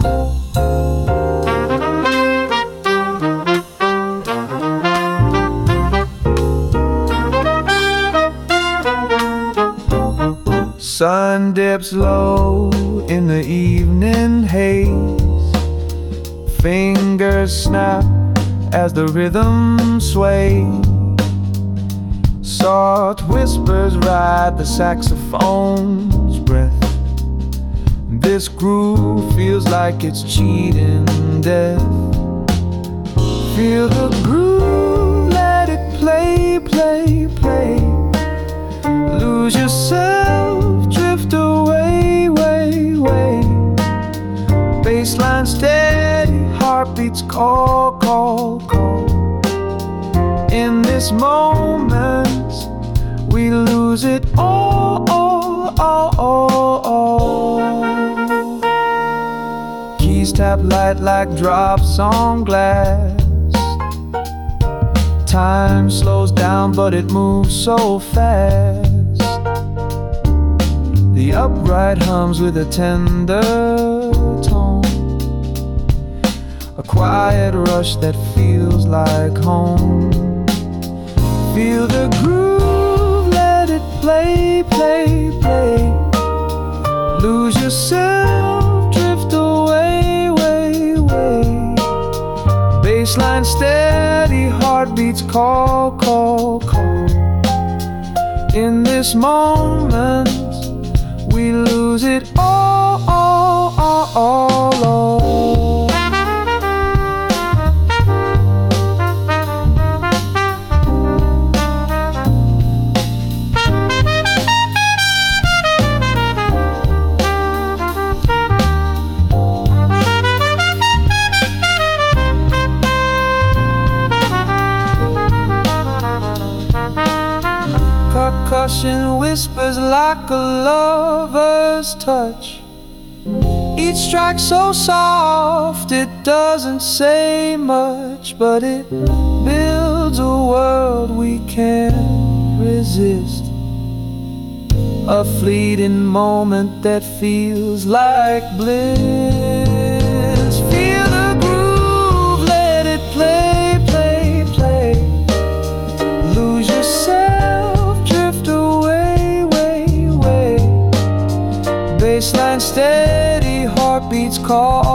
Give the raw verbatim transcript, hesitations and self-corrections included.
Sun dips low in the evening haze. Fingers snap as the rhythm sways. Soft whispers ride the saxophone's breath. This groove feels like it's cheating death. Feel the groove, let it play, play, play. Lose yourself, drift away, way, way. Baseline steady, heartbeats call, call, call. In this moment, we lose it all, all, all, all, all. Keys tap light like drops on glass. Time slows down, but it moves so fast. The upright hums with a tender tone, a quiet rush that feels like home. Feel the groove, let it play, play, play. Lose yourself, drift away, way, way. Baseline steady, heartbeats call, call, call. In this moment, we lose it all, all, all, all, all. Percussion whispers like a lover's touch. Each strike so soft, it doesn't say much, but it builds a world we can't resist. A fleeting moment that feels like bliss. Feel the groove, let it play, play, play. Lose yourself, drift away, way, way. Baseline steady, heartbeats call.